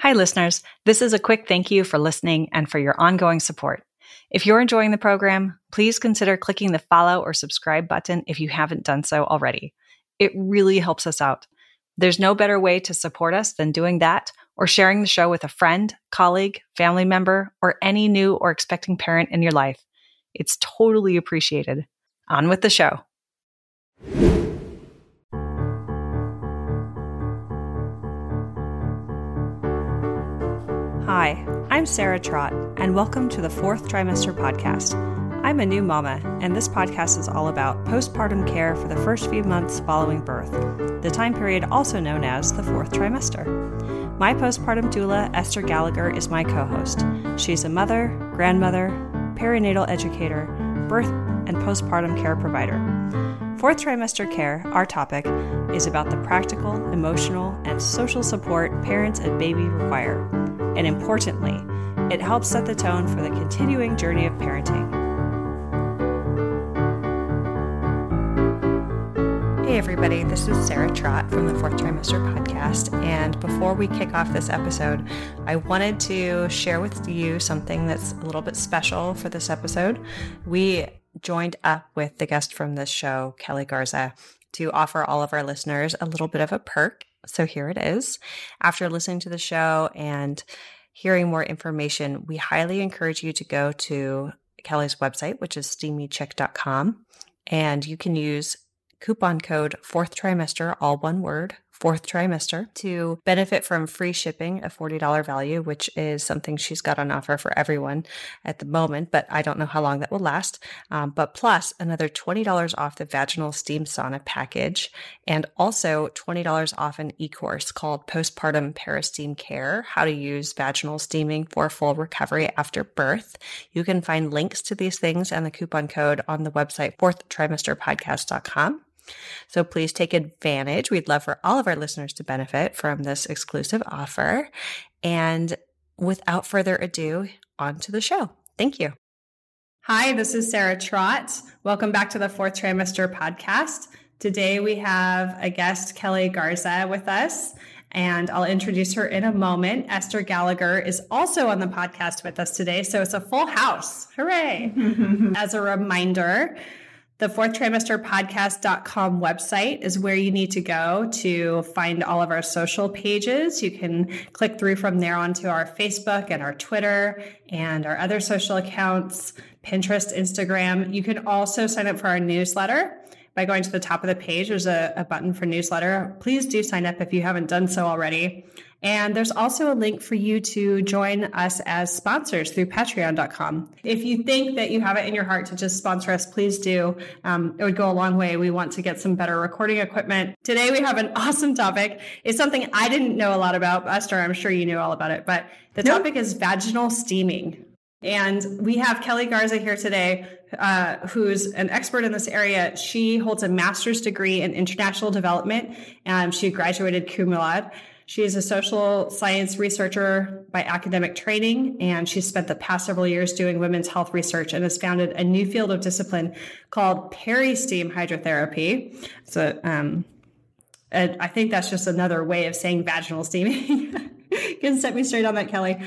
Hi, listeners. This is a quick thank you for listening and for your ongoing support. If you're enjoying the program, please consider clicking the follow or subscribe button if you haven't done so already. It really helps us out. There's no better way to support us than doing that or sharing the show with a friend, colleague, family member, or any new or expecting parent in your life. It's totally appreciated. On with the show. Hi, I'm Sarah Trott, and welcome to the Fourth Trimester Podcast. I'm a new mama, and this podcast is all about postpartum care for the first few months following birth, the time period also known as the fourth trimester. My postpartum doula, Esther Gallagher, is my co-host. She's a mother, grandmother, perinatal educator, birth and postpartum care provider. Fourth trimester care, our topic, is about the practical, emotional, and social support parents and baby require. And importantly, it helps set the tone for the continuing journey of parenting. Hey everybody, this is Sarah Trott from the Fourth Trimester Podcast, and before we kick off this episode, I wanted to share with you something that's a little bit special for this episode. We joined up with the guest from this show, Kelly Garza, to offer all of our listeners a little bit of a perk. So here it is. After listening to the show and hearing more information, we highly encourage you to go to Kelly's website, which is steamychick.com, and you can use coupon code fourth trimester, all one word, fourth trimester, to benefit from free shipping, a $40 value, which is something she's got on offer for everyone at the moment, but I don't know how long that will last. But plus another $20 off the vaginal steam sauna package, and also $20 off an e-course called Postpartum Peristeam Care, How to Use Vaginal Steaming for Full Recovery After Birth. You can find links to these things and the coupon code on the website fourthtrimesterpodcast.com. So please take advantage. We'd love for all of our listeners to benefit from this exclusive offer. And without further ado, on to the show. Thank you. Hi, this is Sarah Trott. Welcome back to the Fourth Trimester Podcast. Today we have a guest, Kelly Garza, with us, and I'll introduce her in a moment. Esther Gallagher is also on the podcast with us today, so it's a full house. Hooray! As a reminder, the fourthtrimesterpodcast.com website is where you need to go to find all of our social pages. You can click through from there onto our Facebook and our Twitter and our other social accounts, Pinterest, Instagram. You can also sign up for our newsletter by going to the top of the page. There's a button for newsletter. Please do sign up if you haven't done so already. And there's also a link for you to join us as sponsors through patreon.com. If you think that you have it in your heart to just sponsor us, please do. It would go a long way. We want to get some better recording equipment. Today we have an awesome topic. It's something I didn't know a lot about. Esther, I'm sure you knew all about it, but the topic is vaginal steaming. And we have Kelly Garza here today, who's an expert in this area. She holds a master's degree in international development, and she graduated cum laude. She is a social science researcher by academic training, and she's spent the past several years doing women's health research and has founded a new field of discipline called peristeam hydrotherapy. So I think that's just another way of saying vaginal steaming. You can set me straight on that, Kelly.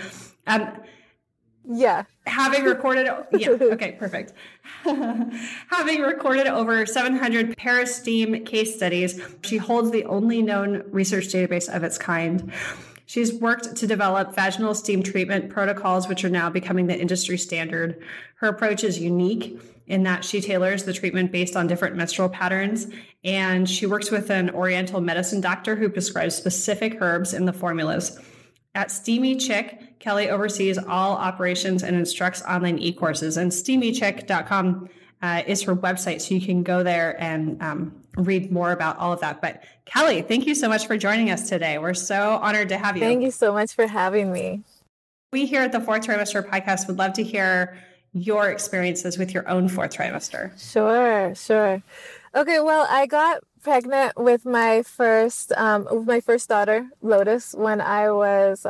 Yeah. Having recorded, okay, perfect. Having recorded over 700 peristeam case studies, she holds the only known research database of its kind. She's worked to develop vaginal steam treatment protocols, which are now becoming the industry standard. Her approach is unique in that she tailors the treatment based on different menstrual patterns, and she works with an Oriental medicine doctor who prescribes specific herbs in the formulas. At Steamy Chick, Kelly oversees all operations and instructs online e-courses, and steamychick.com is her website, so you can go there and read more about all of that. But Kelly, thank you so much for joining us today. We're so honored to have you. Thank you so much for having me. We here at the Fourth Trimester Podcast would love to hear your experiences with your own fourth trimester. Sure. Okay, well, I got pregnant with my first daughter, Lotus, when I was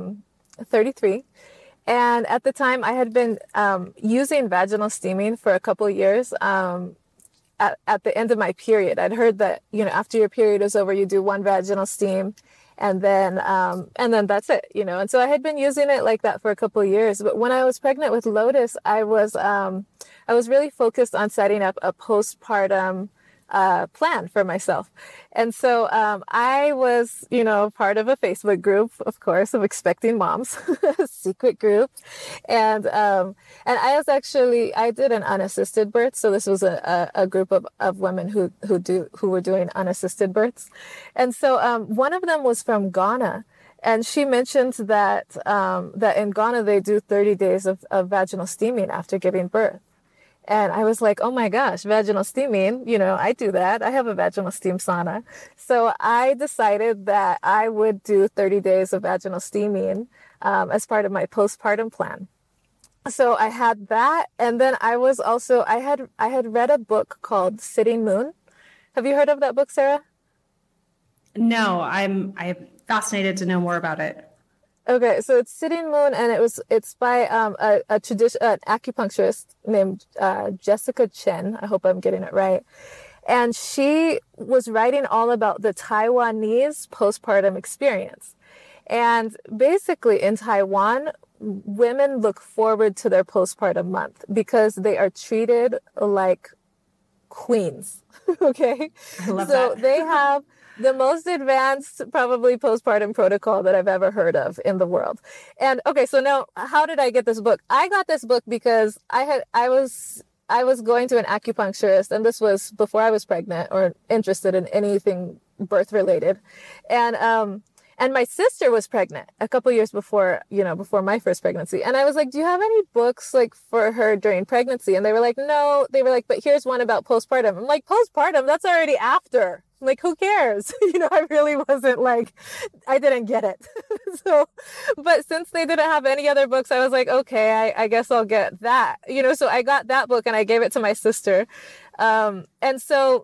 33. And at the time, I had been using vaginal steaming for a couple of years at the end of my period. I'd heard that, after your period is over, you do one vaginal steam. And then that's it, you know. And so I had been using it like that for a couple of years. But when I was pregnant with Lotus, I was really focused on setting up a postpartum plan for myself. And so I was, you know, part of a Facebook group, of course, of expecting moms, a secret group. And I did an unassisted birth. So this was a group of women who were doing unassisted births. And so one of them was from Ghana. And she mentioned that that in Ghana, they do 30 days of vaginal steaming after giving birth. And I was like, oh my gosh, vaginal steaming, you know, I do that. I have a vaginal steam sauna. So I decided that I would do 30 days of vaginal steaming as part of my postpartum plan. So I had that. And then I had read a book called Sitting Moon. Have you heard of that book, Sarah? No, I'm fascinated to know more about it. Okay, so it's Sitting Moon, and it's by an acupuncturist named Jessica Chen. I hope I'm getting it right. And she was writing all about the Taiwanese postpartum experience. And basically in Taiwan, women look forward to their postpartum month because they are treated like queens. Okay? I love that. So they have the most advanced, probably postpartum protocol that I've ever heard of in the world. And okay, so now how did I get this book? I got this book because I was going to an acupuncturist, and this was before I was pregnant or interested in anything birth related. And my sister was pregnant a couple years before my first pregnancy. And I was like, do you have any books like for her during pregnancy? And they were like, no. They were like, but here's one about postpartum. I'm like, postpartum? That's already after. I'm like, who cares? You know, I really wasn't like, I didn't get it. So, but since they didn't have any other books, I was like, okay, I guess I'll get that. You know, so I got that book and I gave it to my sister. And so,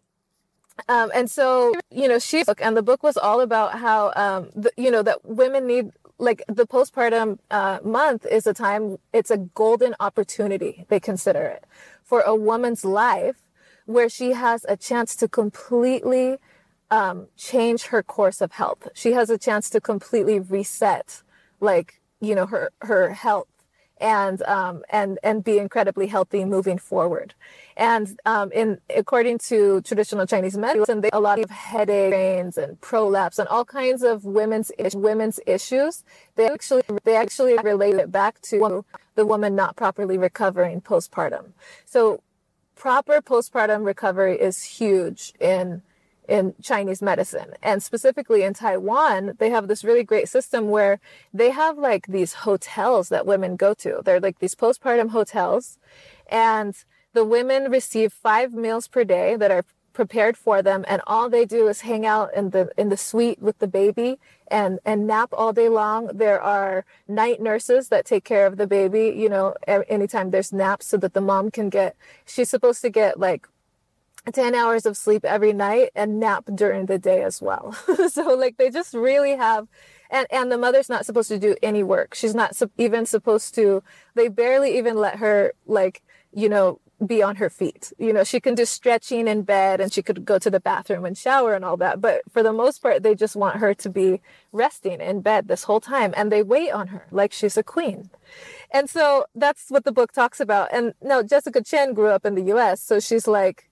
you know, and the book was all about how, that women need, like, the postpartum month is a time, it's a golden opportunity, they consider it, for a woman's life where she has a chance to completely change her course of health. She has a chance to completely reset, like, you know, her health and be incredibly healthy moving forward. And according to traditional Chinese medicine, a lot of headaches and prolapse and all kinds of women's issues, they actually relate it back to the woman not properly recovering postpartum. So proper postpartum recovery is huge in Chinese medicine. And specifically in Taiwan, they have this really great system where they have like these hotels that women go to. They're like these postpartum hotels, and the women receive 5 meals per day that are prepared for them, and all they do is hang out in the suite with the baby and nap all day long. There are night nurses that take care of the baby, you know, anytime there's naps, so that the mom she's supposed to get like 10 hours of sleep every night and nap during the day as well. So like they just really have, and the mother's not supposed to do any work. She's not even supposed to, they barely even let her, like, you know, be on her feet. You know, she can do stretching in bed and she could go to the bathroom and shower and all that. But for the most part, they just want her to be resting in bed this whole time. And they wait on her like she's a queen. And so that's what the book talks about. And now Jessica Chen grew up in the US. So she's like,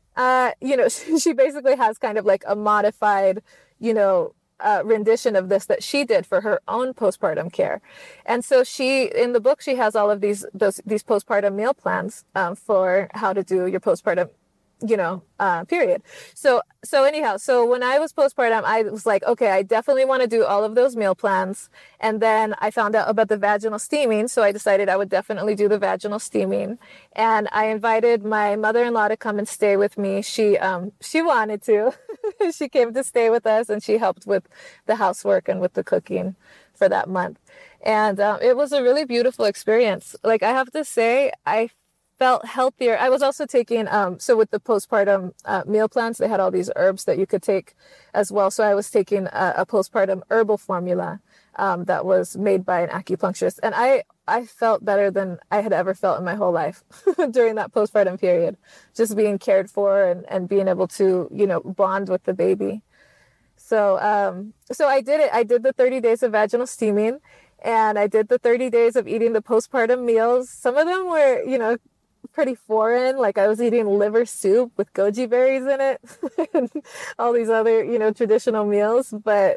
you know, she basically has kind of like a modified, you know, rendition of this that she did for her own postpartum care. And so in the book, she has all of these postpartum meal plans for how to do your postpartum, you know, period. So anyhow, so when I was postpartum, I was like, okay, I definitely want to do all of those meal plans. And then I found out about the vaginal steaming. So I decided I would definitely do the vaginal steaming. And I invited my mother-in-law to come and stay with me. She wanted to. She came to stay with us, and she helped with the housework and with the cooking for that month. And it was a really beautiful experience. Like, I have to say, I felt healthier. I was also taking, so with the postpartum meal plans, they had all these herbs that you could take as well. So I was taking a postpartum herbal formula that was made by an acupuncturist. And I felt better than I had ever felt in my whole life during that postpartum period, just being cared for and being able to, you know, bond with the baby. So I did it. I did the 30 days of vaginal steaming, and I did the 30 days of eating the postpartum meals. Some of them were, pretty foreign. Like I was eating liver soup with goji berries in it and all these other, traditional meals. But,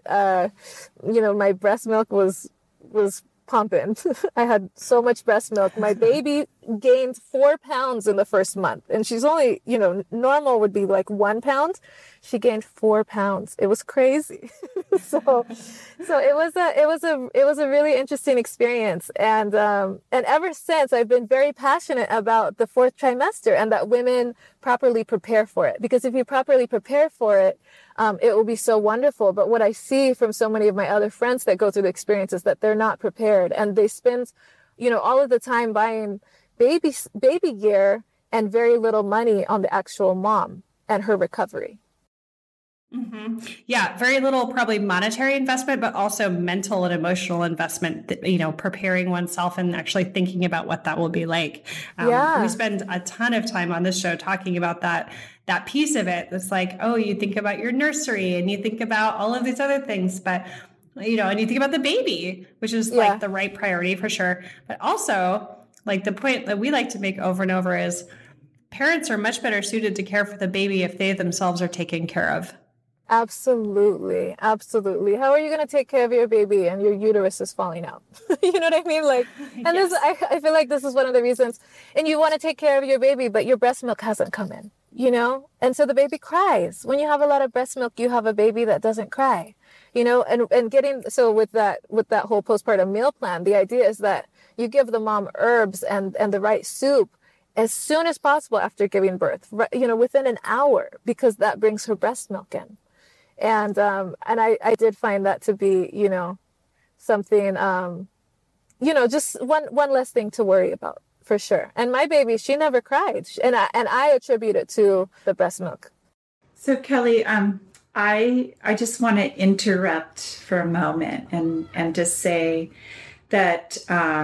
my breast milk was pumping. I had so much breast milk. My baby gained 4 pounds in the first month, and she's only, normal would be like 1 pound. She gained 4 pounds. It was crazy. so it was a really interesting experience. And ever since, I've been very passionate about the fourth trimester and that women properly prepare for it. Because if you properly prepare for it, it will be so wonderful. But what I see from so many of my other friends that go through the experience is that they're not prepared, and they spend, all of the time buying baby gear and very little money on the actual mom and her recovery. Mm-hmm. Yeah, very little probably monetary investment, but also mental and emotional investment, preparing oneself and actually thinking about what that will be like. We spend a ton of time on this show talking about that piece of it. It's like, oh, you think about your nursery and you think about all of these other things, but and you think about the baby, which is like the right priority for sure. But also, like the point that we like to make over and over is parents are much better suited to care for the baby if they themselves are taken care of. Absolutely. Absolutely. How are you going to take care of your baby and your uterus is falling out? You know what I mean? Like, and yes. I feel like this is one of the reasons, and you want to take care of your baby, but your breast milk hasn't come in, and so the baby cries. When you have a lot of breast milk, you have a baby that doesn't cry, and so with that whole postpartum meal plan, the idea is that you give the mom herbs and the right soup as soon as possible after giving birth, within an hour, because that brings her breast milk in. And I did find that to be, something, just one less thing to worry about for sure. And my baby, she never cried, and I attribute it to the breast milk. So Kelly, I just want to interrupt for a moment and just say that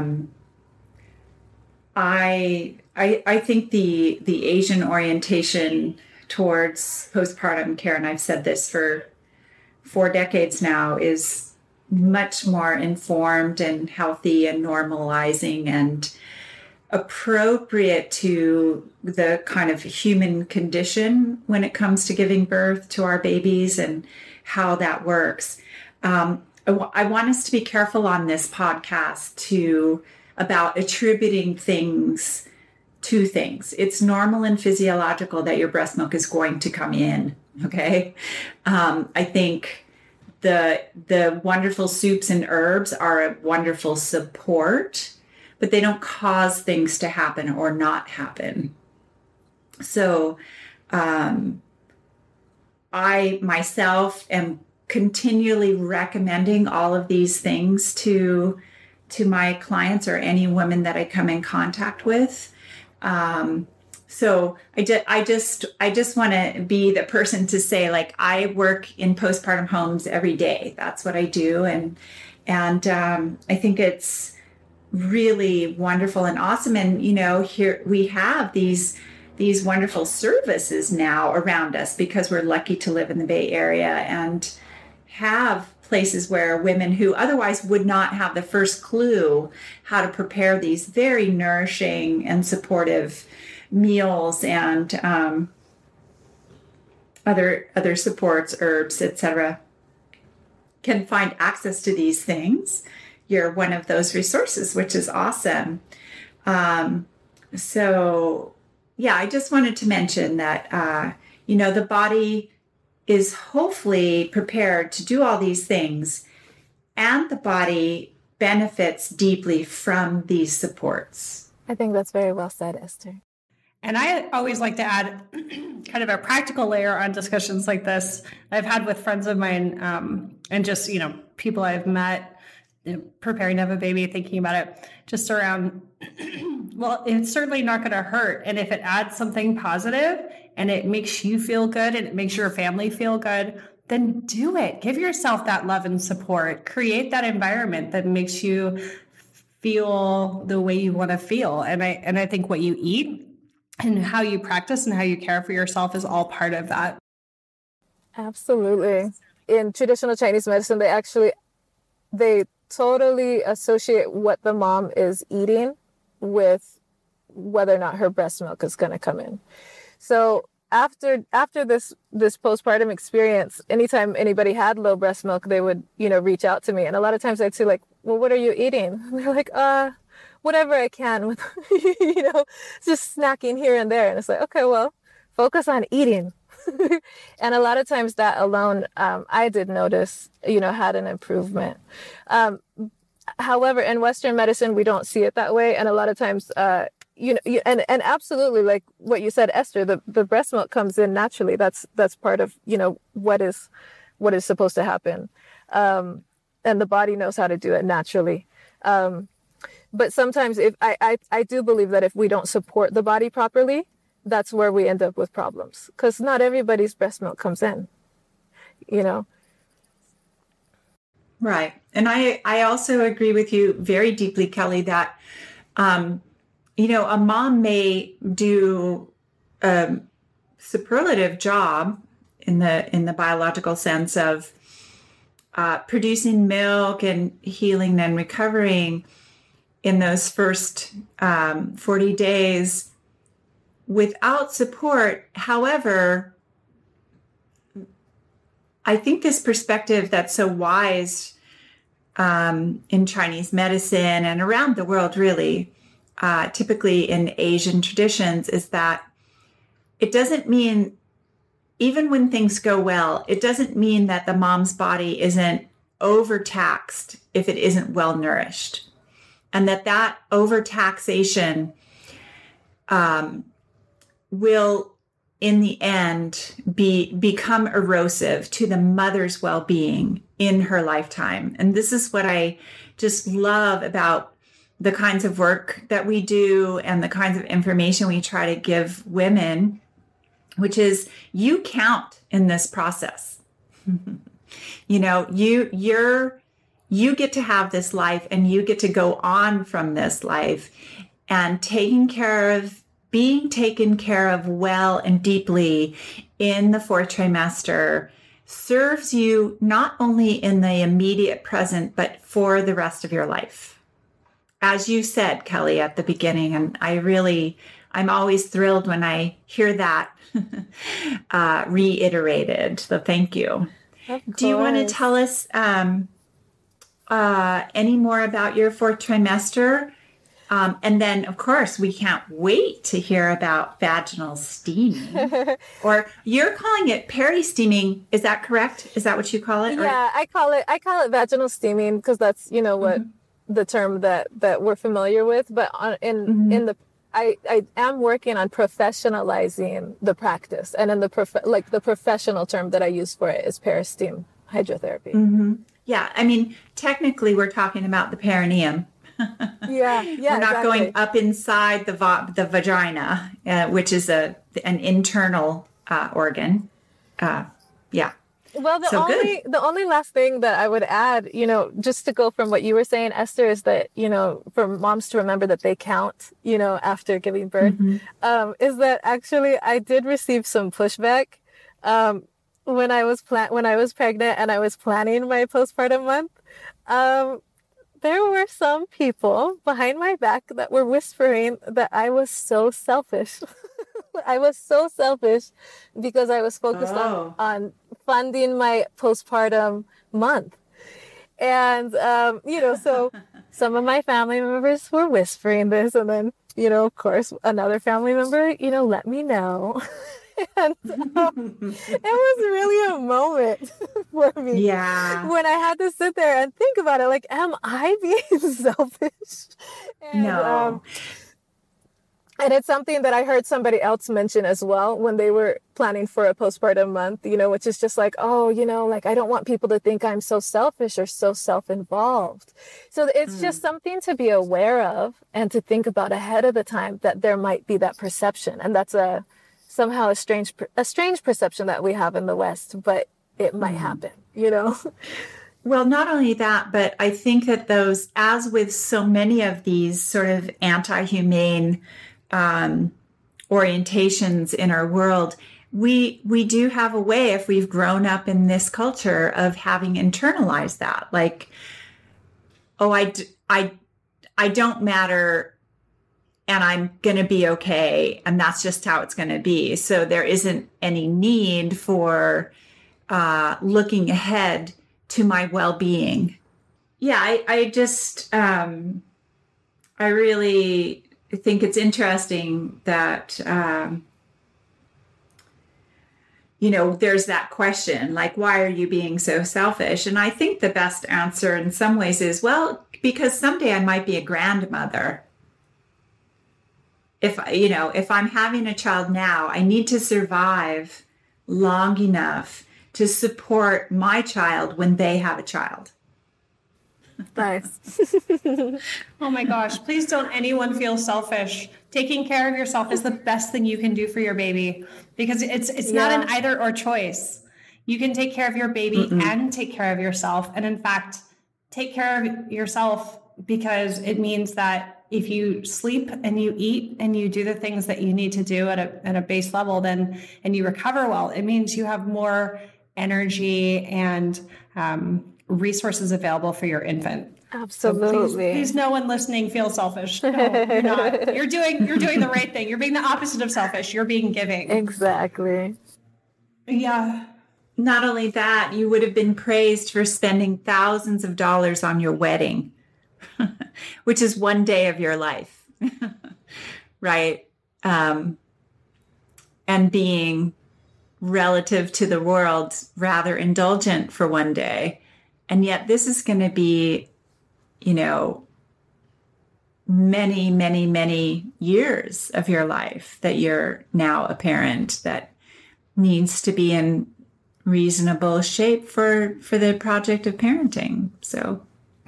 I think the Asian orientation towards postpartum care, and I've said this for 4 decades now, is much more informed and healthy and normalizing and appropriate to the kind of human condition when it comes to giving birth to our babies and how that works. I want us to be careful on this podcast about attributing things to things. It's normal and physiological that your breast milk is going to come in. Okay. I think the wonderful soups and herbs are a wonderful support, but they don't cause things to happen or not happen. So, I myself am continually recommending all of these things to my clients or any women that I come in contact with. So I just want to be the person to say, like, I work in postpartum homes every day. That's what I do. And I think it's really wonderful and awesome. And, here we have these wonderful services now around us because we're lucky to live in the Bay Area and have places where women who otherwise would not have the first clue how to prepare these very nourishing and supportive meals and other supports, herbs, etc., can find access to these things. You're one of those resources, which is awesome. So yeah, I just wanted to mention that the body is hopefully prepared to do all these things, and the body benefits deeply from these supports. I think that's very well said, Esther. And I always like to add kind of a practical layer on discussions like this I've had with friends of mine, and just, people I've met preparing to have a baby, thinking about it, just around, well, it's certainly not going to hurt. And if it adds something positive and it makes you feel good and it makes your family feel good, then do it. Give yourself that love and support. Create that environment that makes you feel the way you want to feel. And I think what you eat and how you practice and how you care for yourself is all part of that. Absolutely. in traditional Chinese medicine, they totally associate what the mom is eating with whether or not her breast milk is going to come in. So after this postpartum experience, anytime anybody had low breast milk, they would, reach out to me. And a lot of times I'd say like, well, what are you eating? And they're like, whatever I can with, just snacking here and there. And it's like, okay, well, focus on eating. And a lot of times that alone, I did notice, had an improvement. However, in Western medicine, we don't see it that way. And a lot of times, and absolutely, like what you said, Esther, the breast milk comes in naturally. That's part of, what is supposed to happen. And the body knows how to do it naturally. But sometimes if I do believe that if we don't support the body properly, that's where we end up with problems, because not everybody's breast milk comes in, Right. And I also agree with you very deeply, Kelly, that, a mom may do a superlative job in the biological sense of producing milk and healing and recovering in those first 40 days without support. However, I think this perspective that's so wise in Chinese medicine and around the world, really, typically in Asian traditions, is that it doesn't mean, even when things go well, it doesn't mean that the mom's body isn't overtaxed if it isn't well nourished. And that overtaxation will, in the end, become erosive to the mother's well-being in her lifetime. And this is what I just love about the kinds of work that we do and the kinds of information we try to give women, which is you count in this process. You get to have this life, and you get to go on from this life, and being taken care of well and deeply in the fourth trimester serves you not only in the immediate present, but for the rest of your life. As you said, Kelly, at the beginning, and I'm always thrilled when I hear that reiterated. So thank you. Do you want to tell us any more about your fourth trimester? And then, of course, we can't wait to hear about vaginal steaming. Or you're calling it peri-steaming. Is that correct? Is that what you call it? Yeah, I call it vaginal steaming because that's, what the term that we're familiar with. But I am working on professionalizing the practice. And in the professional term that I use for it is peri-steam hydrotherapy. Mm-hmm. Yeah. I mean, technically, we're talking about the perineum. Yeah. We're not going up inside the vagina, which is an internal organ. Yeah. Well, the only last thing that I would add, just to go from what you were saying, Esther, is that, for moms to remember that they count, after giving birth, is that actually I did receive some pushback when I was pregnant and I was planning my postpartum month. There were some people behind my back that were whispering that I was so selfish. I was so selfish because I was focused on funding my postpartum month. And, so some of my family members were whispering this. And then, of course, another family member, let me know. And it was really a moment for me. Yeah. When I had to sit there and think about it, like, am I being selfish? And, no. And it's something that I heard somebody else mention as well when they were planning for a postpartum month, which is just like, I don't want people to think I'm so selfish or so self-involved. So it's just something to be aware of and to think about ahead of the time that there might be that perception. And that's somehow a strange perception that we have in the West, but it might happen, Well, not only that, but I think that those, as with so many of these sort of anti-humane orientations in our world, we do have a way, if we've grown up in this culture, of having internalized that, like, oh, I don't matter, and I'm going to be okay, and that's just how it's going to be. So there isn't any need for looking ahead to my well-being. Yeah, I just I really think it's interesting that there's that question, like, why are you being so selfish? And I think the best answer in some ways is, well, because someday I might be a grandmother. If I'm having a child now, I need to survive long enough to support my child when they have a child. Nice. Oh my gosh, please don't anyone feel selfish. Taking care of yourself is the best thing you can do for your baby, because it's not an either or choice. You can take care of your baby and take care of yourself. And in fact, take care of yourself because it means that if you sleep and you eat and you do the things that you need to do at a base level, and you recover well, it means you have more energy and resources available for your infant. Absolutely. So please, no one listening feels selfish. No, you're not. You're doing the right thing. You're being the opposite of selfish. You're being giving. Exactly. Yeah. Not only that, you would have been praised for spending thousands of dollars on your wedding, which is one day of your life, right? And being, relative to the world, rather indulgent for one day. And yet this is going to be, many, many, many years of your life that you're now a parent that needs to be in reasonable shape for the project of parenting. So.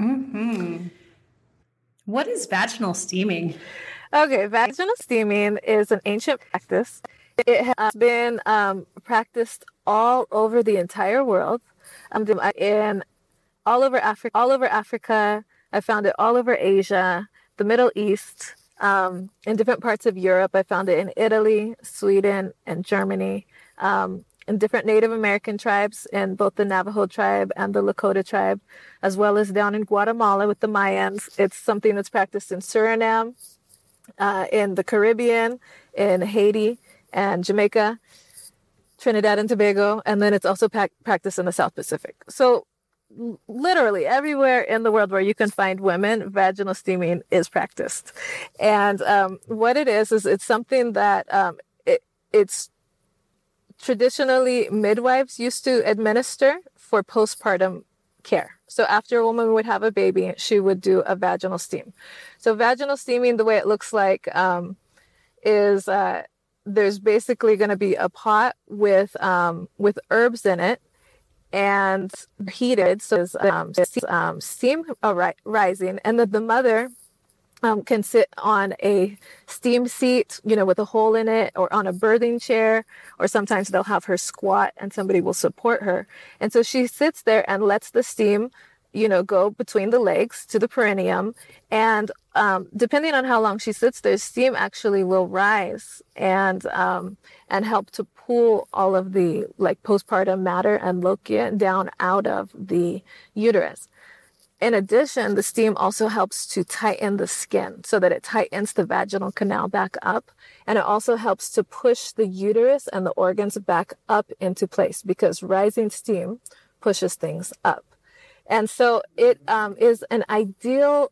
What is vaginal steaming? Okay, vaginal steaming is an ancient practice. It has been practiced all over the entire world. All over Africa. I found it all over Asia, the Middle East, in different parts of Europe. I found it in Italy, Sweden, and Germany, in different Native American tribes, in both the Navajo tribe and the Lakota tribe, as well as down in Guatemala with the Mayans. It's something that's practiced in Suriname, in the Caribbean, in Haiti and Jamaica, Trinidad and Tobago, and then it's also practiced in the South Pacific. So literally everywhere in the world where you can find women, vaginal steaming is practiced. And what it is it's something that it's traditionally midwives used to administer for postpartum care. So after a woman would have a baby, she would do a vaginal steam. So vaginal steaming, the way it looks like is there's basically going to be a pot with herbs in it, and heated, so steam rising, and then the mother can sit on a steam seat, with a hole in it, or on a birthing chair, or sometimes they'll have her squat and somebody will support her. And so she sits there and lets the steam, go between the legs to the perineum. And depending on how long she sits there, steam actually will rise and help to pull all of the postpartum matter and lochia down out of the uterus. In addition, the steam also helps to tighten the skin so that it tightens the vaginal canal back up. And it also helps to push the uterus and the organs back up into place, because rising steam pushes things up. And so it is an ideal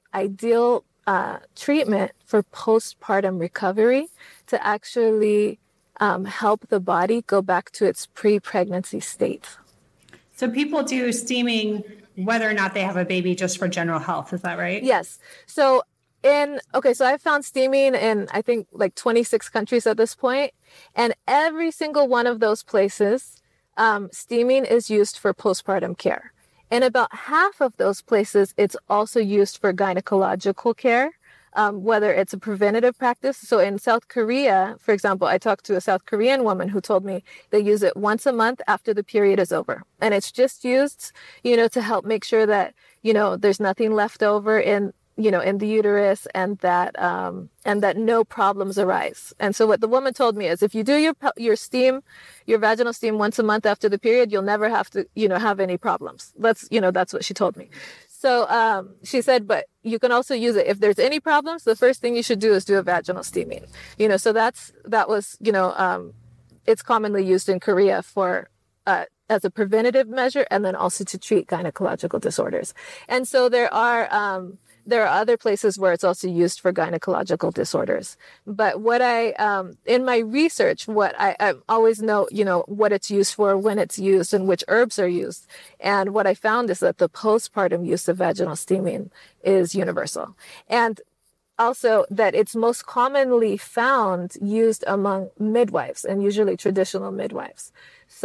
treatment for postpartum recovery to actually help the body go back to its pre-pregnancy state. So people do steaming whether or not they have a baby, just for general health. Is that right? Yes. So I found steaming in, I think, 26 countries at this point. And every single one of those places, steaming is used for postpartum care. In about half of those places, it's also used for gynecological care, whether it's a preventative practice. So in South Korea, for example, I talked to a South Korean woman who told me they use it once a month after the period is over. And it's just used, to help make sure that, there's nothing left over in in the uterus, and that no problems arise. And so what the woman told me is, if you do your vaginal steam once a month after the period, you'll never have to, have any problems. That's what she told me. So she said, but you can also use it if there's any problems. The first thing you should do is do a vaginal steaming. So that was it's commonly used in Korea for as a preventative measure, and then also to treat gynecological disorders. And so there are other places where it's also used for gynecological disorders. But what in my research, what I always know, what it's used for, when it's used, and which herbs are used. And what I found is that the postpartum use of vaginal steaming is universal. And also that it's most commonly found used among midwives, and usually traditional midwives.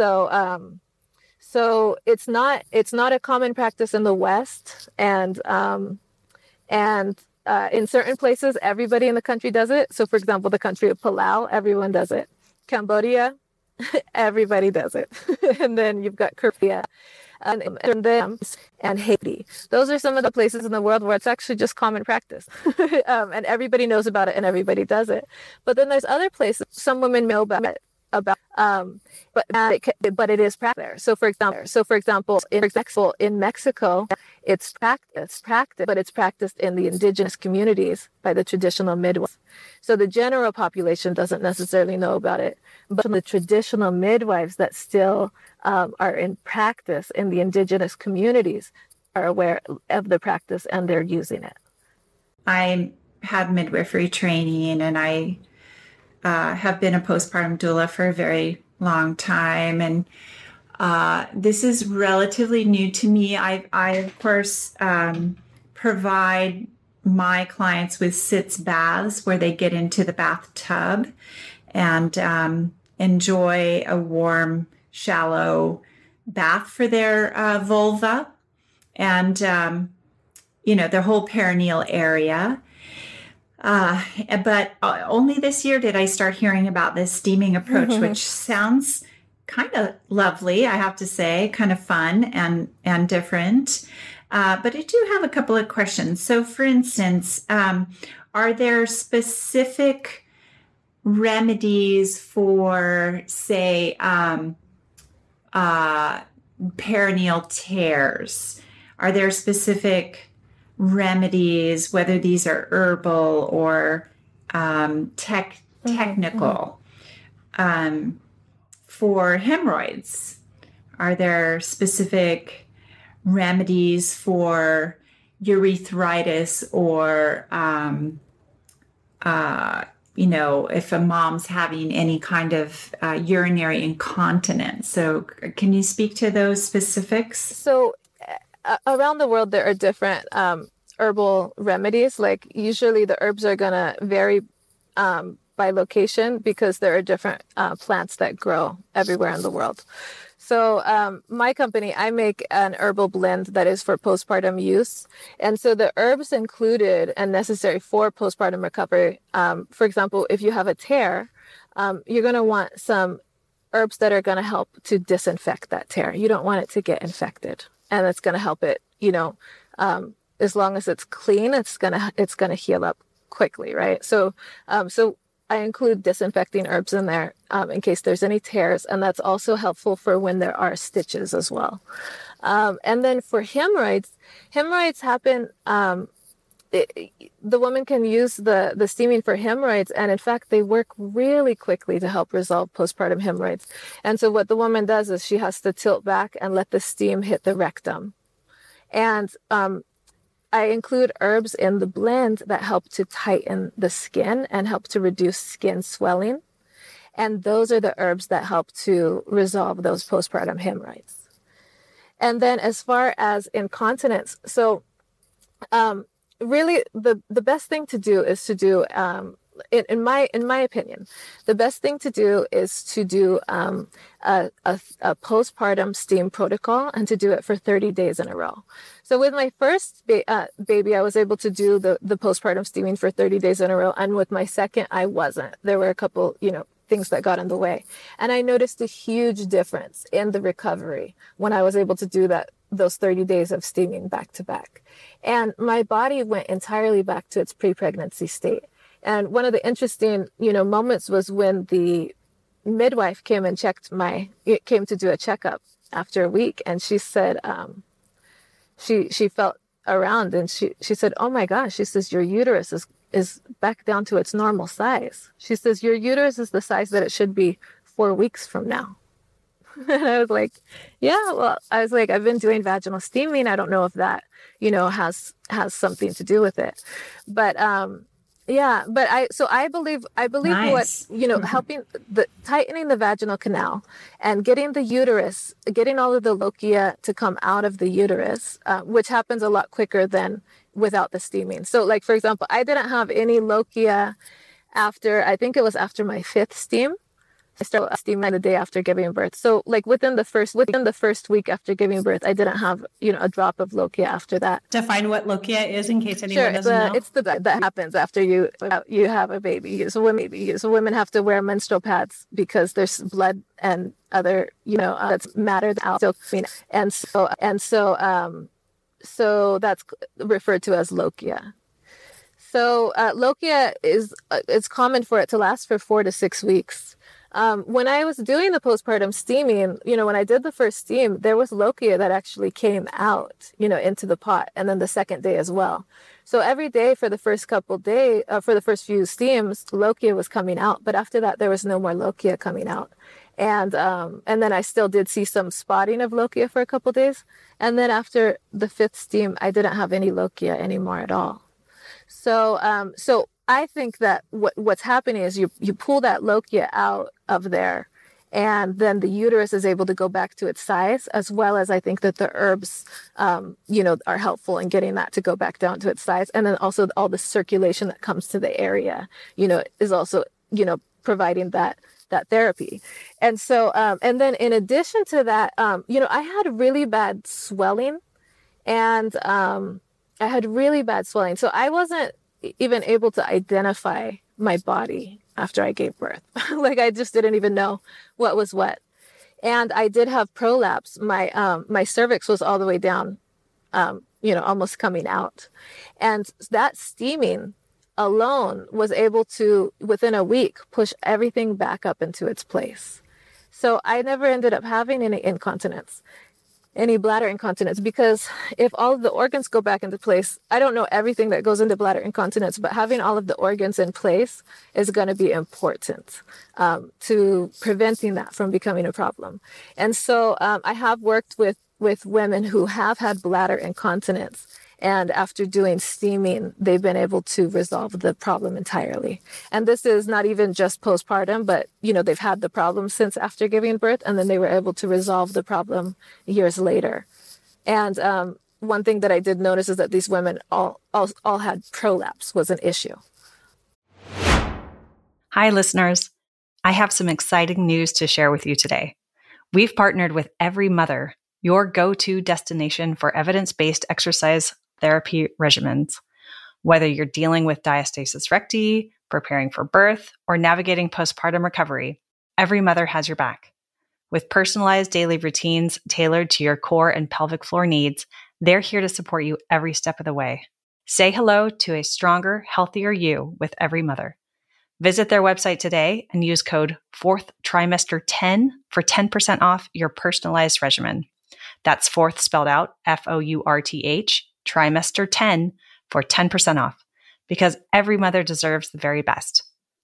So it's not a common practice in the West, and in certain places, everybody in the country does it. So, for example, the country of Palau, everyone does it. Cambodia, everybody does it. And then you've got Korea and Haiti. Those are some of the places in the world where it's actually just common practice. And everybody knows about it and everybody does it. But then there's other places, some women know about it. But it is practiced there. So for example, in Mexico, it's practiced, but it's practiced in the indigenous communities by the traditional midwives. So the general population doesn't necessarily know about it, but the traditional midwives that still are in practice in the indigenous communities are aware of the practice and they're using it. I had midwifery training, and I have been a postpartum doula for a very long time, and this is relatively new to me. I of course provide my clients with sitz baths where they get into the bathtub and enjoy a warm, shallow bath for their vulva and their whole perineal area. But only this year did I start hearing about this steaming approach, which sounds kind of lovely, I have to say, kind of fun and different. But I do have a couple of questions. So, for instance, are there specific remedies for, say, perineal tears? Are there specific remedies, whether these are herbal or technical, for hemorrhoids? Are there specific remedies for urethritis or, if a mom's having any kind of urinary incontinence? So can you speak to those specifics? So around the world, there are different herbal remedies. Like usually the herbs are going to vary by location because there are different plants that grow everywhere in the world. So my company, I make an herbal blend that is for postpartum use. And so the herbs included and necessary for postpartum recovery, for example, if you have a tear, you're going to want some herbs that are going to help to disinfect that tear. You don't want it to get infected. And it's going to help it, as long as it's clean, it's going to heal up quickly, right? So I include disinfecting herbs in there in case there's any tears, and that's also helpful for when there are stitches as well. And then for hemorrhoids happen. The woman can use the steaming for hemorrhoids, and in fact, they work really quickly to help resolve postpartum hemorrhoids. And so what the woman does is she has to tilt back and let the steam hit the rectum. And I include herbs in the blend that help to tighten the skin and help to reduce skin swelling. And those are the herbs that help to resolve those postpartum hemorrhoids. And then as far as incontinence, so really, the best thing to do is to do, in my opinion, the best thing to do is to do a postpartum steam protocol and to do it for 30 days in a row. So with my first baby, I was able to do the postpartum steaming for 30 days in a row, and with my second, I wasn't. There were a couple, things that got in the way. And I noticed a huge difference in the recovery when I was able to do that those 30 days of steaming back to back. And my body went entirely back to its pre-pregnancy state. And one of the interesting, moments was when the midwife came and came to do a checkup after a week. And she said, she felt around and she said, "Oh my gosh," she says, "your uterus is back down to its normal size." She says, "Your uterus is the size that it should be 4 weeks from now." And I was like, yeah, well, I've been doing vaginal steaming. I don't know if that, has something to do with it. But, I believe Nice. what, helping tightening the vaginal canal and getting the uterus, getting all of the lochia to come out of the uterus, which happens a lot quicker than without the steaming. So like, for example, I didn't have any lochia I think it was after my 5th steam. I started steaming the day after giving birth. So like within the first week after giving birth, I didn't have, a drop of lochia after that. Define what lochia is in case anyone doesn't know. It's the blood that happens after you have a baby. So women have to wear menstrual pads because there's blood and other, that's matter out. So that's referred to as lochia. So lochia it's common for it to last for 4 to 6 weeks. When I was doing the postpartum steaming, when I did the first steam, there was lochia that actually came out, into the pot, and then the second day as well. So every day for the first for the first few steams, lochia was coming out, but after that, there was no more lochia coming out. And then I still did see some spotting of lochia for a couple days. And then after the 5th steam, I didn't have any lochia anymore at all. So I think that what's happening is you pull that lochia out of there, and then the uterus is able to go back to its size, as well as I think that the herbs, are helpful in getting that to go back down to its size. And then also all the circulation that comes to the area, is also, providing that therapy. And so, and then in addition to that, I had really bad swelling and, So I wasn't even able to identify my body after I gave birth. Like I just didn't even know what was what. And I did have prolapse. My cervix was all the way down, almost coming out. And that steaming alone was able to, within a week, push everything back up into its place. So I never ended up having any bladder incontinence, because if all of the organs go back into place, I don't know everything that goes into bladder incontinence, but having all of the organs in place is going to be important to preventing that from becoming a problem. And so I have worked with women who have had bladder incontinence, and after doing steaming, they've been able to resolve the problem entirely. And this is not even just postpartum, but, they've had the problem since after giving birth, and then they were able to resolve the problem years later. And one thing that I did notice is that these women all had prolapse was an issue. Hi, listeners. I have some exciting news to share with you today. We've partnered with Every Mother, your go-to destination for evidence-based exercise therapy regimens. Whether you're dealing with diastasis recti, preparing for birth, or navigating postpartum recovery, Every Mother has your back. With personalized daily routines tailored to your core and pelvic floor needs, they're here to support you every step of the way. Say hello to a stronger, healthier you with Every Mother. Visit their website today and use code 4th trimester 10 for 10% off your personalized regimen. That's 4th spelled out, FOURTH, trimester 10 for 10% off, because every mother deserves the very best.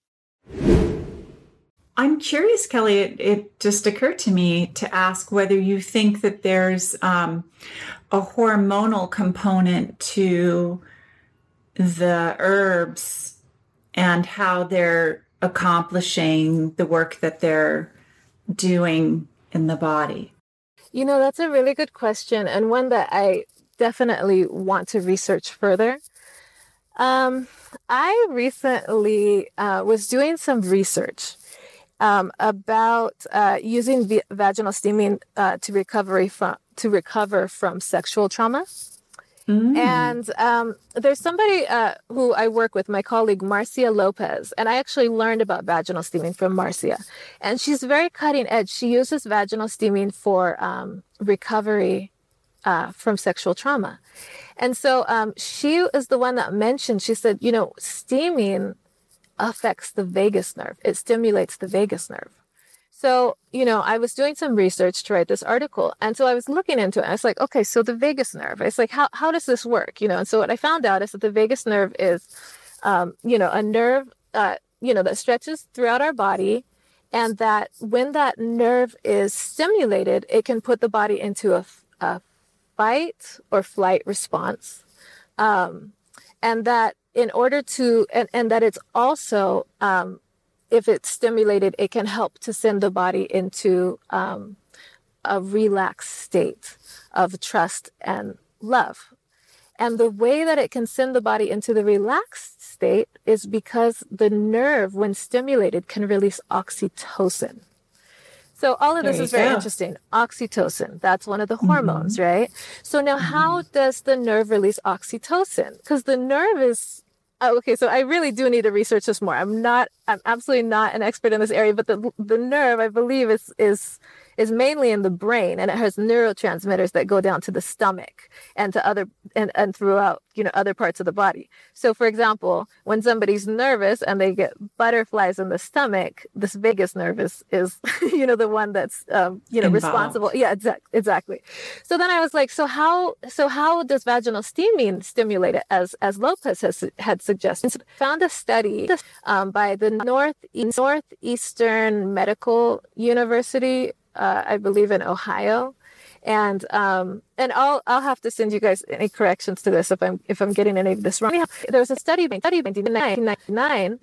I'm curious, Kelly, it just occurred to me to ask whether you think that there's a hormonal component to the herbs and how they're accomplishing the work that they're doing in the body. That's a really good question, and one that I definitely want to research further. I recently was doing some research about using vaginal steaming to recover from sexual trauma. And there's somebody who I work with, my colleague Marcia Lopez, and I actually learned about vaginal steaming from Marcia. And she's very cutting edge. She uses vaginal steaming for recovery from sexual trauma. And so she is the one that mentioned, she said, steaming affects the vagus nerve. It stimulates the vagus nerve. So, I was doing some research to write this article. And so I was looking into it. I was like, okay, so the vagus nerve, it's like, how does this work? And so what I found out is that the vagus nerve is, a nerve, that stretches throughout our body. And that when that nerve is stimulated, it can put the body into a fight or flight response. And that in order to, and that it's also, if it's stimulated, it can help to send the body into a relaxed state of trust and love. And the way that it can send the body into the relaxed state is because the nerve, when stimulated, can release oxytocin. So all of this is very interesting. Oxytocin, that's one of the hormones, right? So now how does the nerve release oxytocin? Because the nerve is, okay, so I really do need to research this more. I'm absolutely not an expert in this area, but the nerve, I believe, is mainly in the brain, and it has neurotransmitters that go down to the stomach and to other and throughout other parts of the body. So for example, when somebody's nervous and they get butterflies in the stomach, this vagus nerve is the one that's responsible. Yeah, exactly. So then I was like, so how does vaginal steaming stimulate it, as Lopez had suggested? So found a study by the Northeastern Medical University, I believe in Ohio, and I'll have to send you guys any corrections to this if I'm getting any of this wrong. There was a study in 1999.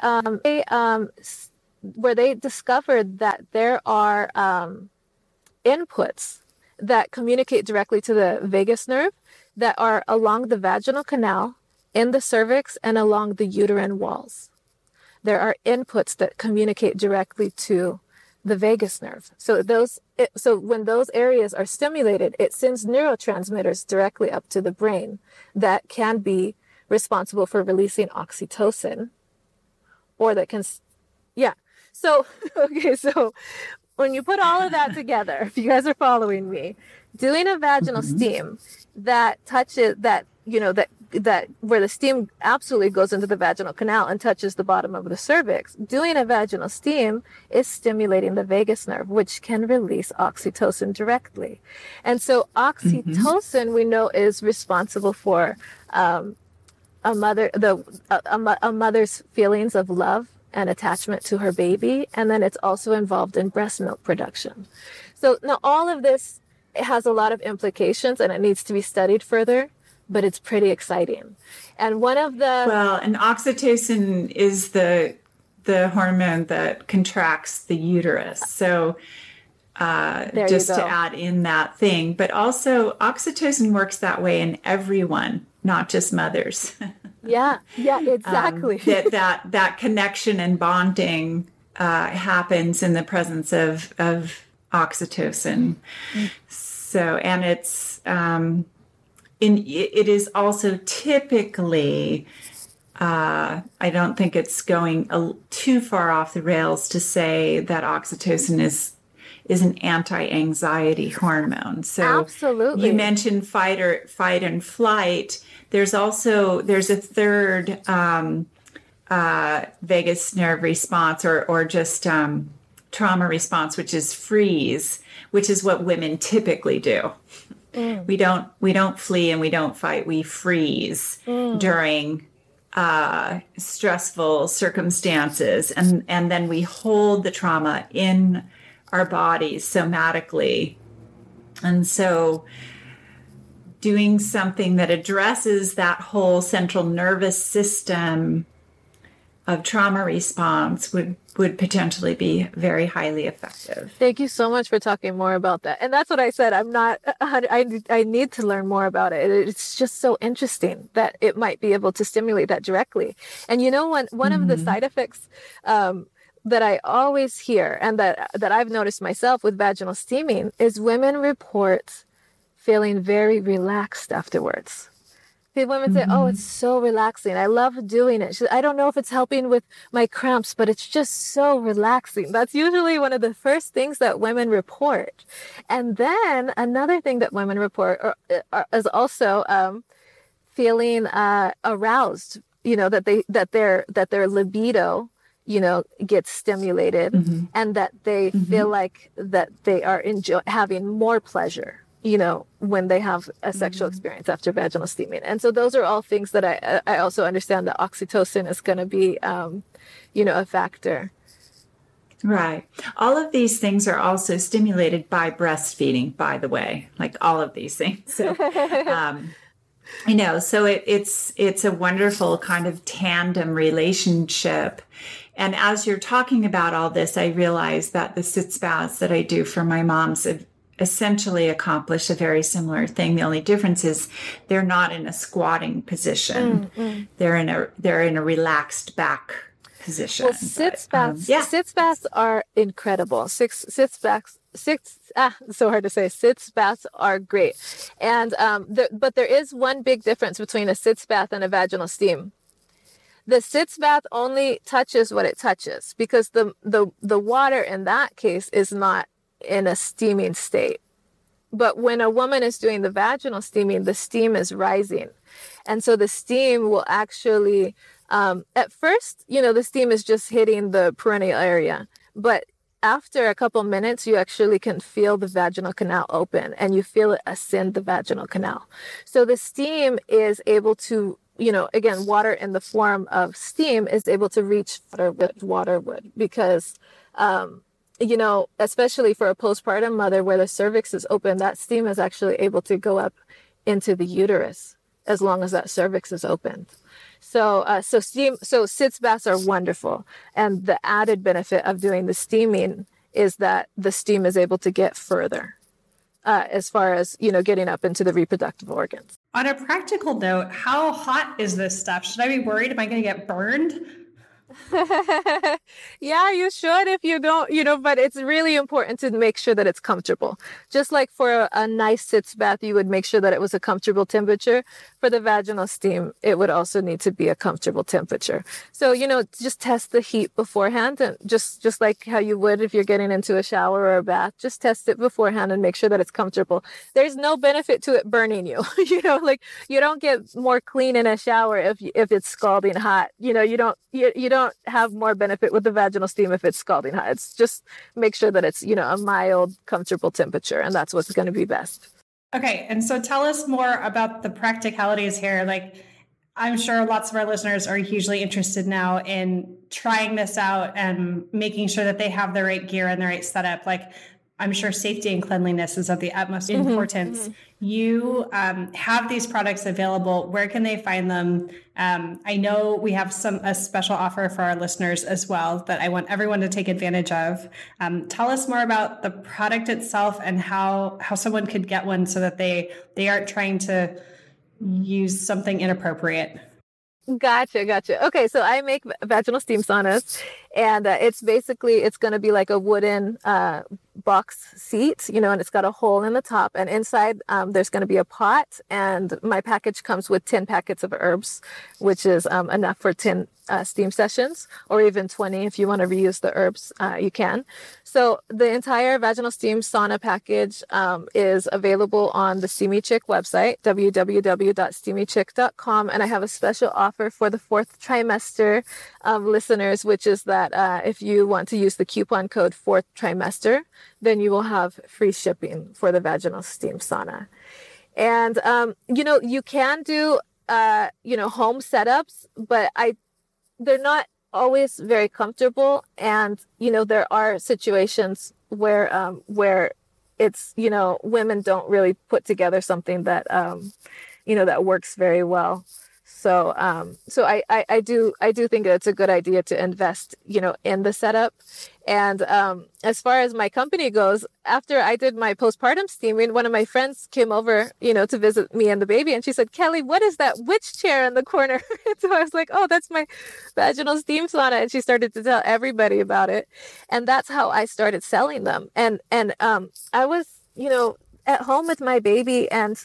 Where they discovered that there are inputs that communicate directly to the vagus nerve that are along the vaginal canal, in the cervix, and along the uterine walls. There are inputs that communicate directly to the vagus nerve. So when those areas are stimulated, it sends neurotransmitters directly up to the brain that can be responsible for releasing oxytocin, or that can, yeah. So, okay, so when you put all of that together, if you guys are following me, doing a vaginal steam that touches that where the steam absolutely goes into the vaginal canal and touches the bottom of the cervix, doing a vaginal steam is stimulating the vagus nerve, which can release oxytocin directly. And so oxytocin, we know, is responsible for a mother's feelings of love and attachment to her baby. And then it's also involved in breast milk production. So now all of this, it has a lot of implications and it needs to be studied further, but it's pretty exciting. And one of the... and oxytocin is the hormone that contracts the uterus. So just to add in that thing, but also oxytocin works that way in everyone, not just mothers. Yeah, exactly. That connection and bonding happens in the presence of oxytocin. So, and it's it is also typically, I don't think it's going too far off the rails to say that oxytocin is an anti-anxiety hormone. So absolutely. You mentioned fight and flight. There's a third vagus nerve response or just trauma response, which is freeze, which is what women typically do. We don't flee and we don't fight. We freeze during stressful circumstances, and then we hold the trauma in our bodies somatically. And so doing something that addresses that whole central nervous system of trauma response would potentially be very highly effective. Thank you so much for talking more about that. And that's what I said. I need to learn more about it. It's just so interesting that it might be able to stimulate that directly. And one of the side effects that I always hear and that I've noticed myself with vaginal steaming is women report feeling very relaxed afterwards. The women say, oh, it's so relaxing. I love doing it. I don't know if it's helping with my cramps, but it's just so relaxing. That's usually one of the first things that women report. And then another thing that women report is also feeling aroused, that their libido, gets stimulated, and that they feel like that they are having more pleasure, when they have a sexual experience after vaginal steaming. And so those are all things that I also understand that oxytocin is going to be, a factor. Right. All of these things are also stimulated by breastfeeding, by the way, like all of these things. So, so it's a wonderful kind of tandem relationship. And as you're talking about all this, I realize that the sitz baths that I do for my moms have essentially accomplish a very similar thing. The only difference is they're not in a squatting position. They're in a relaxed back position. Well, sitz baths are incredible. Sitz baths so hard to say. Sitz baths are great. And but there is one big difference between a sitz bath and a vaginal steam. The sitz bath only touches what it touches, because the water in that case is not in a steaming state. But when a woman is doing the vaginal steaming, the steam is rising. And so the steam will actually, at first, the steam is just hitting the perineal area. But after a couple minutes, you actually can feel the vaginal canal open, and you feel it ascend the vaginal canal. So the steam is able to, again, water in the form of steam is able to reach water would, because, especially for a postpartum mother where the cervix is open, that steam is actually able to go up into the uterus as long as that cervix is open. So sitz baths are wonderful. And the added benefit of doing the steaming is that the steam is able to get further as far as, getting up into the reproductive organs. On a practical note, how hot is this stuff? Should I be worried? Am I going to get burned? Yeah, you should if you don't, but it's really important to make sure that it's comfortable. Just like for a nice sitz bath, you would make sure that it was a comfortable temperature. For the vaginal steam, it would also need to be a comfortable temperature. So, just test the heat beforehand, and just like how you would if you're getting into a shower or a bath, just test it beforehand and make sure that it's comfortable. There's no benefit to it burning you. Like you don't get more clean in a shower if it's scalding hot. You don't have more benefit with the vaginal steam if it's scalding hot. It's just make sure that it's, a mild, comfortable temperature, and that's what's going to be best. Okay. And so tell us more about the practicalities here. Like, I'm sure lots of our listeners are hugely interested now in trying this out and making sure that they have the right gear and the right setup. Like, I'm sure safety and cleanliness is of the utmost importance. You have these products available. Where can they find them? I know we have a special offer for our listeners as well that I want everyone to take advantage of. Tell us more about the product itself and how someone could get one so that they aren't trying to use something inappropriate. Gotcha. Okay, so I make vaginal steam saunas, and it's going to be like a wooden box seat, and it's got a hole in the top, and inside there's going to be a pot, and my package comes with 10 packets of herbs, which is enough for 10 steam sessions, or even 20 if you want to reuse the herbs, you can. So the entire vaginal steam sauna package is available on the Steamy Chick website, www.steamychick.com, and I have a special offer for the 4th trimester listeners, which is that if you want to use the coupon code 4th trimester, then you will have free shipping for the vaginal steam sauna. And, you can do, home setups, but they're not always very comfortable. And, there are situations where it's, women don't really put together something that, that works very well. So, I do think it's a good idea to invest, in the setup. And as far as my company goes, after I did my postpartum steaming, one of my friends came over, to visit me and the baby, and she said, "Kelly, what is that witch chair in the corner?" So I was like, "Oh, that's my vaginal steam sauna," and she started to tell everybody about it, and that's how I started selling them. And I was, at home with my baby, and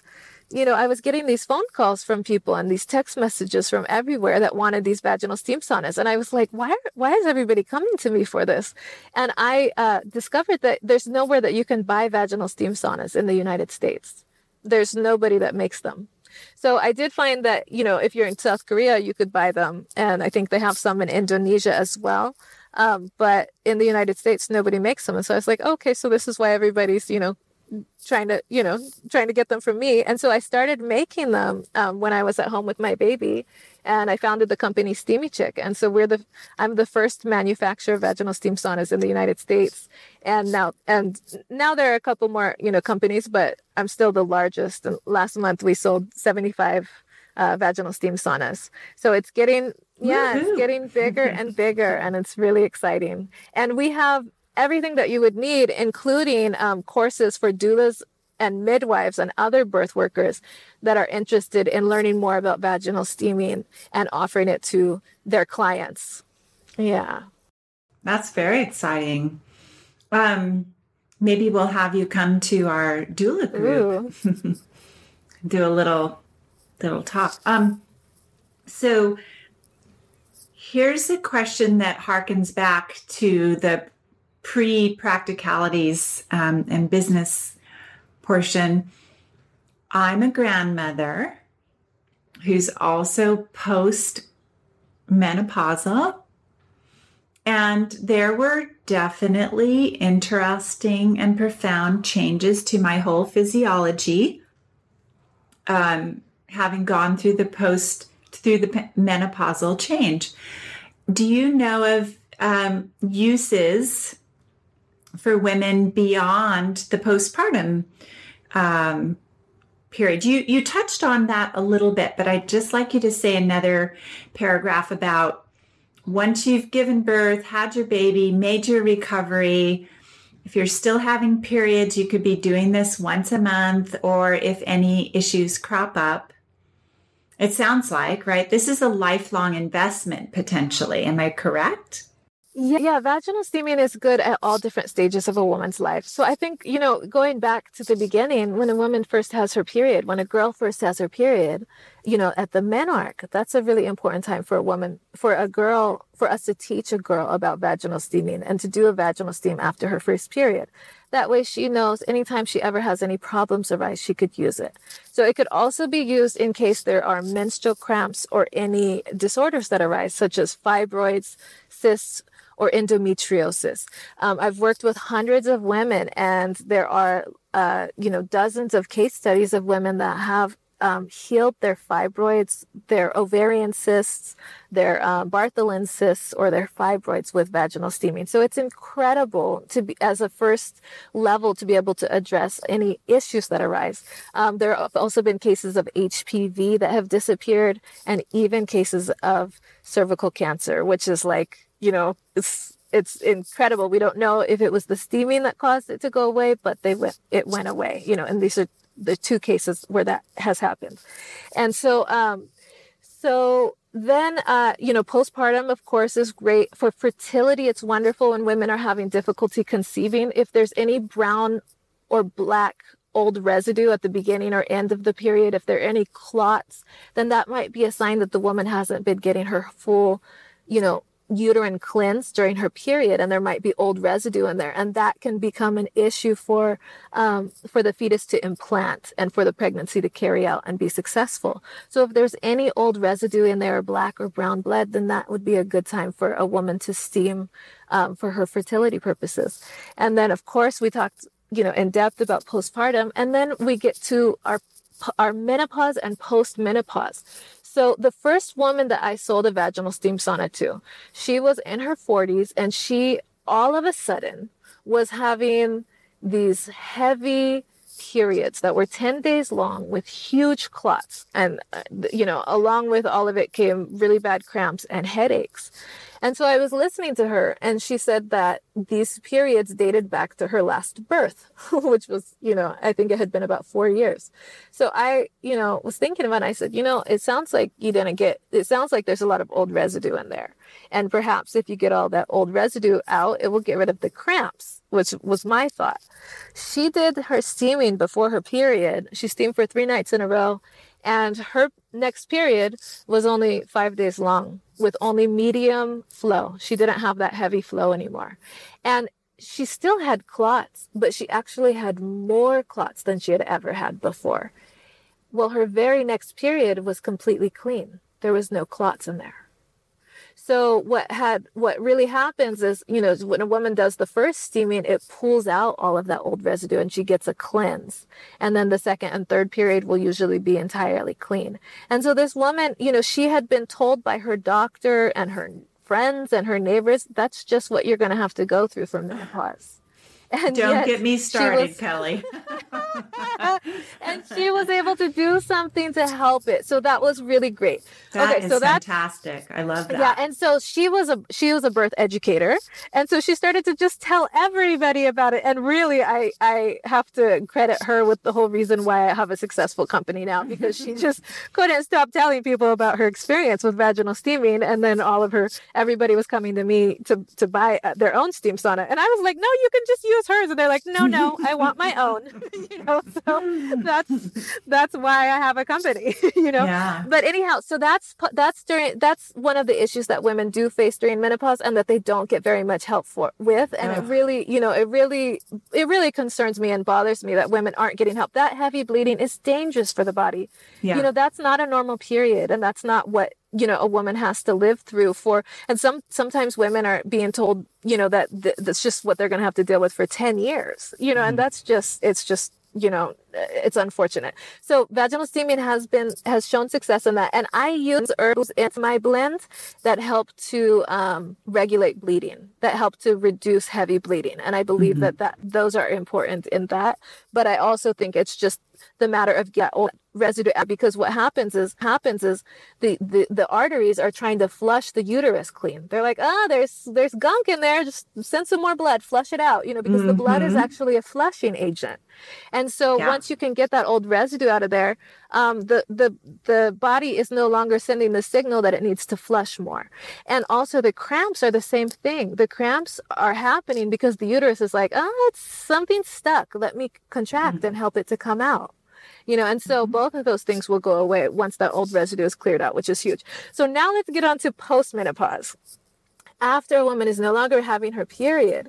I was getting these phone calls from people and these text messages from everywhere that wanted these vaginal steam saunas. And I was like, why is everybody coming to me for this? And I discovered that there's nowhere that you can buy vaginal steam saunas in the United States. There's nobody that makes them. So I did find that, if you're in South Korea, you could buy them. And I think they have some in Indonesia as well. But in the United States, nobody makes them. And so I was like, okay, so this is why everybody's, trying to get them from me. And so I started making them when I was at home with my baby, and I founded the company Steamy Chick. And so I'm the first manufacturer of vaginal steam saunas in the United States. And now there are a couple more, companies, but I'm still the largest. And last month we sold 75 vaginal steam saunas. So it's getting bigger and bigger, and it's really exciting. And we have everything that you would need, including courses for doulas and midwives and other birth workers that are interested in learning more about vaginal steaming and offering it to their clients. Yeah. That's very exciting. Maybe we'll have you come to our doula group. Do a little talk. So here's a question that harkens back to the pre-practicalities and business portion. I'm a grandmother who's also post-menopausal, and there were definitely interesting and profound changes to my whole physiology, having gone through the menopausal change. Do you know of uses for women beyond the postpartum period? You touched on that a little bit, but I'd just like you to say another paragraph about once you've given birth, had your baby, made your recovery. If you're still having periods, you could be doing this once a month, or if any issues crop up. It sounds like, right? This is a lifelong investment potentially. Am I correct? Yeah, vaginal steaming is good at all different stages of a woman's life. So I think, going back to the beginning, when a woman first has her period, when a girl first has her period, at the menarche, that's a really important time for a woman, for us to teach a girl about vaginal steaming and to do a vaginal steam after her first period. That way she knows anytime she ever has any problems arise, she could use it. So it could also be used in case there are menstrual cramps or any disorders that arise, such as fibroids, cysts, or endometriosis. I've worked with hundreds of women, and there are, dozens of case studies of women that have healed their fibroids, their ovarian cysts, their Bartholin cysts, or their fibroids with vaginal steaming. So it's incredible to be, as a first level, to be able to address any issues that arise. There have also been cases of HPV that have disappeared, and even cases of cervical cancer, which is like, it's incredible. We don't know if it was the steaming that caused it to go away, but it went away, and these are the two cases where that has happened. And so then, postpartum, of course, is great for fertility. It's wonderful when women are having difficulty conceiving. If there's any brown or black old residue at the beginning or end of the period, if there are any clots, then that might be a sign that the woman hasn't been getting her full, uterine cleanse during her period, and there might be old residue in there, and that can become an issue for the fetus to implant and for the pregnancy to carry out and be successful. So if there's any old residue in there, black or brown blood, then that would be a good time for a woman to steam for her fertility purposes. And then, of course, we talked in depth about postpartum, and then we get to our menopause and post-menopause. So the first woman that I sold a vaginal steam sauna to, she was in her 40s, and she all of a sudden was having these heavy periods that were 10 days long with huge clots. And, along with all of it came really bad cramps and headaches. And so I was listening to her, and she said that these periods dated back to her last birth, which was, I think it had been about 4 years. So I, was thinking about it. I said, it sounds like it sounds like there's a lot of old residue in there. And perhaps if you get all that old residue out, it will get rid of the cramps, which was my thought. She did her steaming before her period. She steamed for 3 nights in a row. And her next period was only 5 days long with only medium flow. She didn't have that heavy flow anymore. And she still had clots, but she actually had more clots than she had ever had before. Well, her very next period was completely clean. There was no clots in there. So what really happens is, when a woman does the first steaming, it pulls out all of that old residue and she gets a cleanse. And then the second and third period will usually be entirely clean. And so this woman, she had been told by her doctor and her friends and her neighbors, that's just what you're going to have to go through for menopause. And don't get me started, Kelly. And she was able to do something to help it. So that was really great. That is fantastic. I love that. Yeah. And so she was a birth educator. And so she started to just tell everybody about it. And really, I have to credit her with the whole reason why I have a successful company now, because she just couldn't stop telling people about her experience with vaginal steaming. And then everybody was coming to me to buy their own steam sauna. And I was like, no, you can just use hers. And they're like, no, I want my own. So that's why I have a company. Yeah. But anyhow, so that's one of the issues that women do face during menopause, and that they don't get very much help with. And it really concerns me and bothers me that women aren't getting help. That heavy bleeding is dangerous for the body. Yeah. That's not a normal period, and that's not what a woman has to live through and sometimes women are being told, that that's just what they're going to have to deal with for 10 years, and it's just, it's unfortunate. So vaginal steaming has shown success in that. And I use herbs in my blend that help to regulate bleeding, that help to reduce heavy bleeding. And I believe that those are important in that. But I also think it's just the matter of old residue, because what happens is the arteries are trying to flush the uterus clean. They're like, there's gunk in there, just send some more blood, flush it out, because the blood is actually a flushing agent. And so once you can get that old residue out of there, the body is no longer sending the signal that it needs to flush more. And also the cramps are the same thing. The cramps are happening because the uterus is like, it's something stuck. Let me contract and help it to come out. And so both of those things will go away once that old residue is cleared out, which is huge. So now let's get on to postmenopause. After a woman is no longer having her period,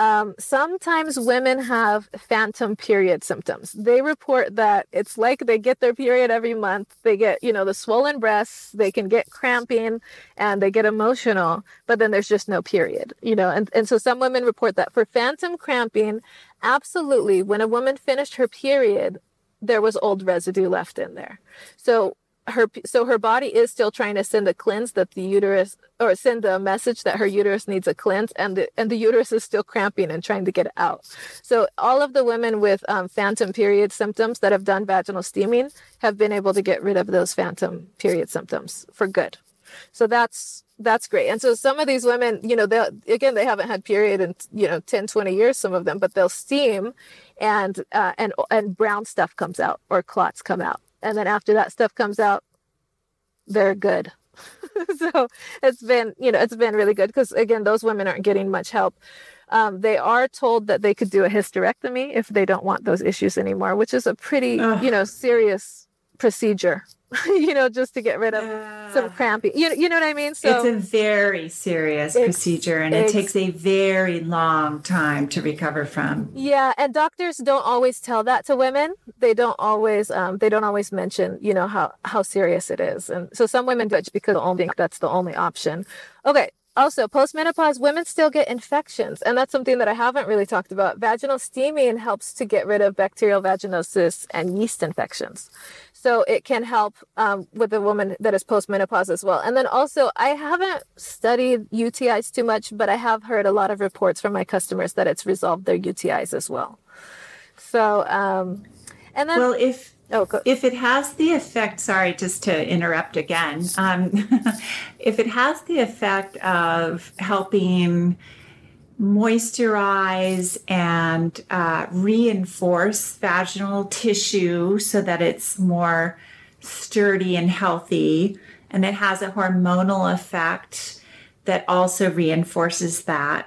sometimes women have phantom period symptoms. They report that it's like they get their period every month. They get, the swollen breasts, they can get cramping, and they get emotional, but then there's just no period, and so some women report that for phantom cramping, absolutely, when a woman finished her period, there was old residue left in there. So her body is still trying to send a cleanse that the uterus, or send a message that her uterus needs a cleanse, and the uterus is still cramping and trying to get it out. So all of the women with phantom period symptoms that have done vaginal steaming have been able to get rid of those phantom period symptoms for good. So that's great. And so some of these women, they haven't had period in 10, 20 years, some of them, but they'll steam and brown stuff comes out, or clots come out. And then after that stuff comes out, they're good. So it's been really good, because again, those women aren't getting much help. They are told that they could do a hysterectomy if they don't want those issues anymore, which is a pretty, serious procedure, just to get rid of some cramping. You know what I mean? So it's a very serious procedure, and it takes a very long time to recover from. Yeah, and doctors don't always tell that to women. They don't always mention, how serious it is. And so some women judge because they think that's the only option. Okay. Also, postmenopause, women still get infections, and that's something that I haven't really talked about. Vaginal steaming helps to get rid of bacterial vaginosis and yeast infections. So it can help with a woman that is postmenopause as well. And then also, I haven't studied UTIs too much, but I have heard a lot of reports from my customers that it's resolved their UTIs as well. So, and then... Well, Oh, good. If it has the effect, sorry, just to interrupt again, if it has the effect of helping moisturize and reinforce vaginal tissue so that it's more sturdy and healthy, and it has a hormonal effect that also reinforces that,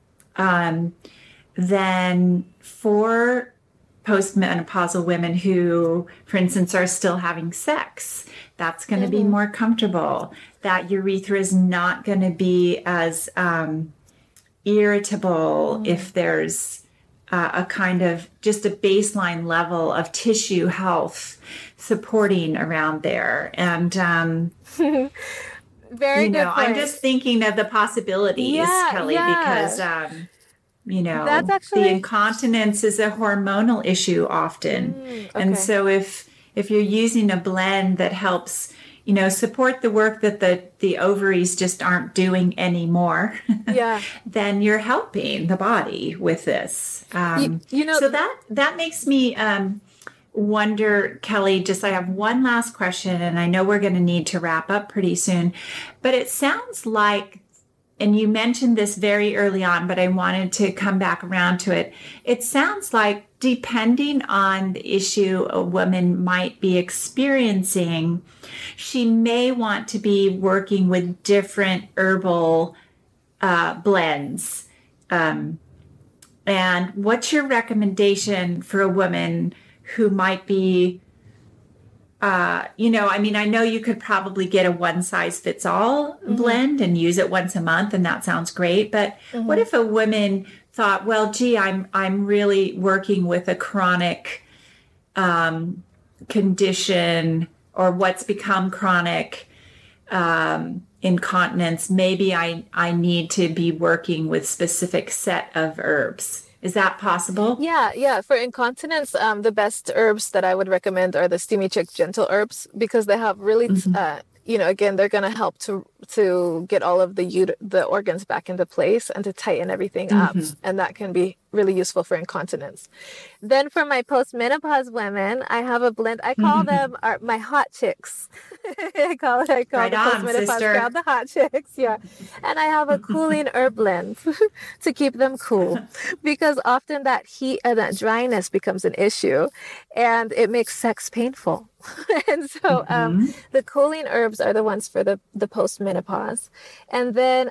then for postmenopausal women who, for instance, are still having sex, that's going to be more comfortable. That urethra is not going to be as irritable if there's a kind of just a baseline level of tissue health supporting around there. And very good point. I'm just thinking of the possibilities, Kelly, because that's actually... the incontinence is a hormonal issue often. Okay. And so if you're using a blend that helps, support the work that the ovaries just aren't doing anymore, then you're helping the body with this. So that makes me wonder, Kelly, I have one last question, and I know we're going to need to wrap up pretty soon, but it sounds like, and you mentioned this very early on, but I wanted to come back around to it. It sounds like depending on the issue a woman might be experiencing, she may want to be working with different herbal blends. And what's your recommendation for a woman who might be, I know you could probably get a one-size-fits-all blend and use it once a month, and that sounds great. But what if a woman thought, well, gee, I'm really working with a chronic condition, or what's become chronic incontinence? Maybe I need to be working with specific set of herbs. Is that possible? Yeah. For incontinence, the best herbs that I would recommend are the Steamy Chick Gentle herbs, because they have really, again, they're going to help to get all of the organs back into place and to tighten everything up. And that can be really useful for incontinence. Then for my postmenopause women, I have a blend. I call them my hot chicks. I call the postmenopause crowd the hot chicks. Yeah. And I have a cooling herb blend to keep them cool, because often that heat and that dryness becomes an issue, and it makes sex painful. And so the cooling herbs are the ones for the postmenopause. And then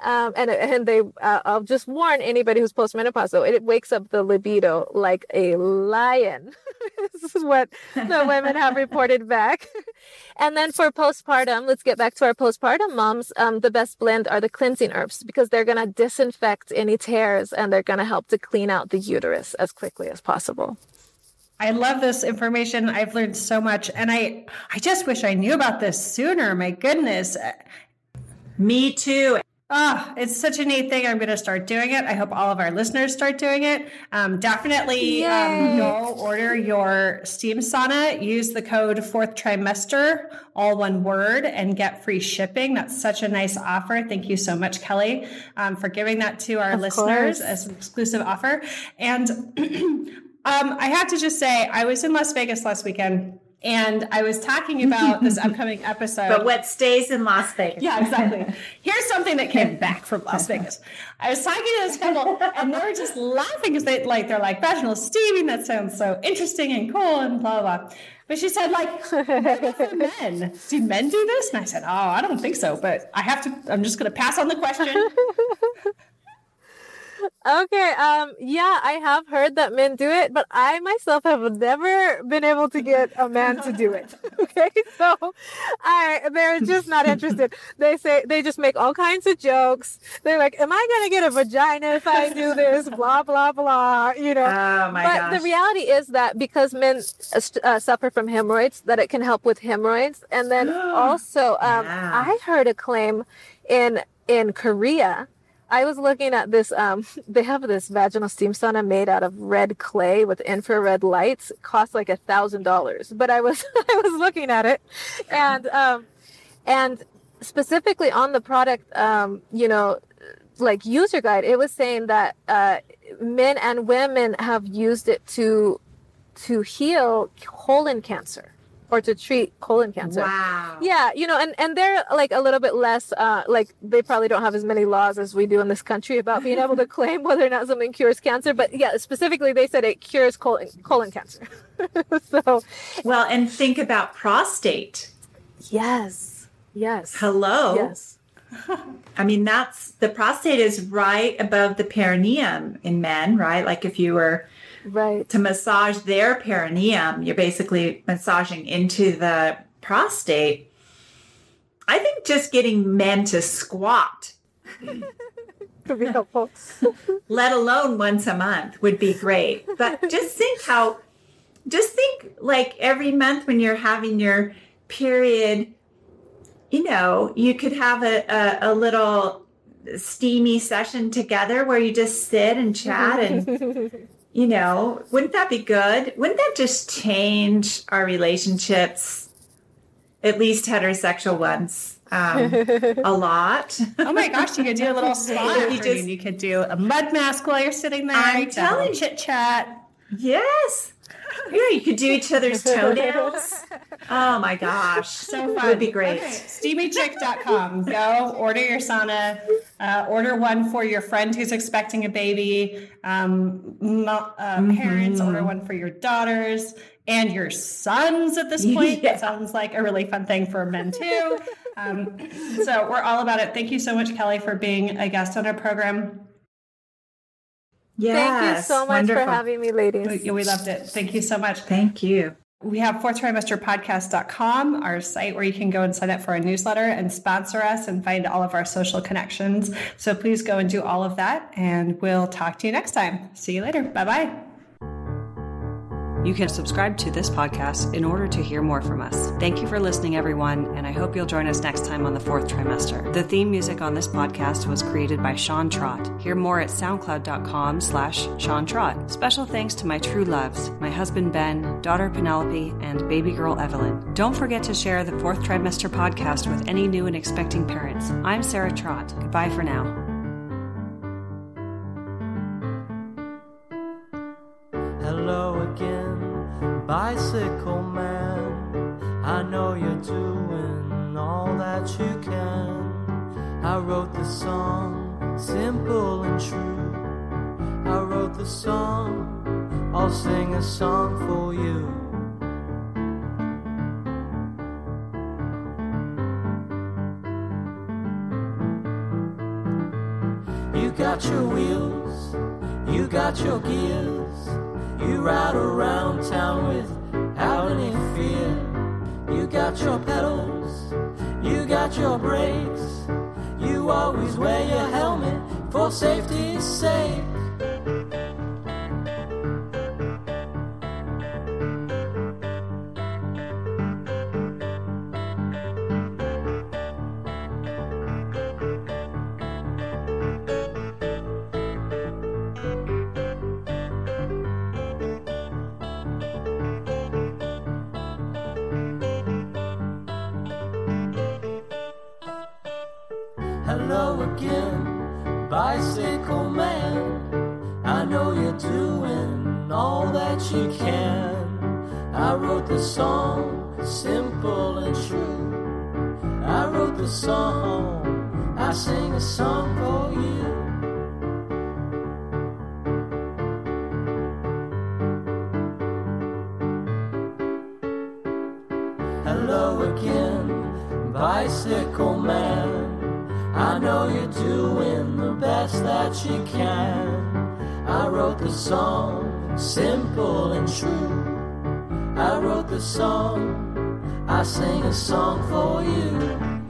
I'll just warn anybody who's postmenopause, though, it wakes up the libido like a lion. This is what the women have reported back. And then for postpartum, let's get back to our postpartum moms. The best blend are the cleansing herbs, because they're going to disinfect any tears, and they're going to help to clean out the uterus as quickly as possible. I love this information. I've learned so much, and I just wish I knew about this sooner. My goodness. Me too. Oh, it's such a neat thing. I'm going to start doing it. I hope all of our listeners start doing it. Definitely go order your steam sauna. Use the code 4th trimester, all one word, and get free shipping. That's such a nice offer. Thank you so much, Kelly, for giving that to our listeners as an exclusive offer. And I have to just say, I was in Las Vegas last weekend, and I was talking about this upcoming episode. But what stays in Las Vegas? Yeah, exactly. Here's something that came back from Las Vegas. I was talking to this couple, and they were just laughing because they're like, vaginal steaming, that sounds so interesting and cool and blah, blah. But she said, what about men? Do men do this? And I said, I don't think so, but I'm just going to pass on the question. Okay. I have heard that men do it, but I myself have never been able to get a man to do it. Okay. So they're just not interested. They just make all kinds of jokes. They're like, am I going to get a vagina if I do this? Blah, blah, blah, Oh my gosh. But the reality is that because men suffer from hemorrhoids, that it can help with hemorrhoids. And then also, I heard a claim in Korea. I was looking at this, they have this vaginal steam sauna made out of red clay with infrared lights. It costs like $1,000. But I was looking at it, and specifically on the product, like user guide, it was saying that men and women have used it to heal colon cancer. or to treat colon cancer. Wow. Yeah, and they're like a little bit less, like they probably don't have as many laws as we do in this country about being able to claim whether or not something cures cancer. But yeah, specifically, they said it cures colon cancer. So, well, and think about prostate. Yes. Hello. Yes. I mean, the prostate is right above the perineum in men, right? Like if you were to massage their perineum, you're basically massaging into the prostate. I think just getting men to squat could be helpful. let alone once a month would be great. But just think like every month when you're having your period, you could have a little steamy session together where you just sit and chat and, wouldn't that be good? Wouldn't that just change our relationships, at least heterosexual ones, a lot? Oh my gosh, you could do a little spa. You could do a mud mask while you're sitting there. I'm telling you. Chit chat. Yes. Yeah, you could do each other's toenails. Oh my gosh. So fun. It would be great. Okay. SteamyChick.com. Go order your sauna. Order one for your friend who's expecting a baby. Parents, order one for your daughters and your sons at this point. Yeah. That sounds like a really fun thing for men too. So we're all about it. Thank you so much, Kelly, for being a guest on our program. Yes, thank you so much for having me, ladies. We loved it. Thank you so much. Thank you. We have fourthtrimesterpodcast.com, our site where you can go and sign up for our newsletter and sponsor us and find all of our social connections. So please go and do all of that, and we'll talk to you next time. See you later. Bye-bye. You can subscribe to this podcast in order to hear more from us. Thank you for listening, everyone, and I hope you'll join us next time on the Fourth Trimester. The theme music on this podcast was created by Sean Trott. Hear more at soundcloud.com/Sean Trott. Special thanks to my true loves, my husband Ben, daughter Penelope, and baby girl Evelyn. Don't forget to share the Fourth Trimester podcast with any new and expecting parents. I'm Sarah Trott. Goodbye for now. Hello again, bicycle man. I know you're doing all that you can. I wrote the song, simple and true. I wrote the song, I'll sing a song for you. You got your wheels, you got your gears. You ride around town without any fear. You got your pedals, you got your brakes. You always wear your helmet for safety's sake. Hello again, bicycle man. I know you're doing all that you can. I wrote the song, simple and true. I wrote the song, I sing a song for you. Hello again, bicycle man. I know you're doing the best that you can. I wrote the song, simple and true. I wrote the song, I sing a song for you.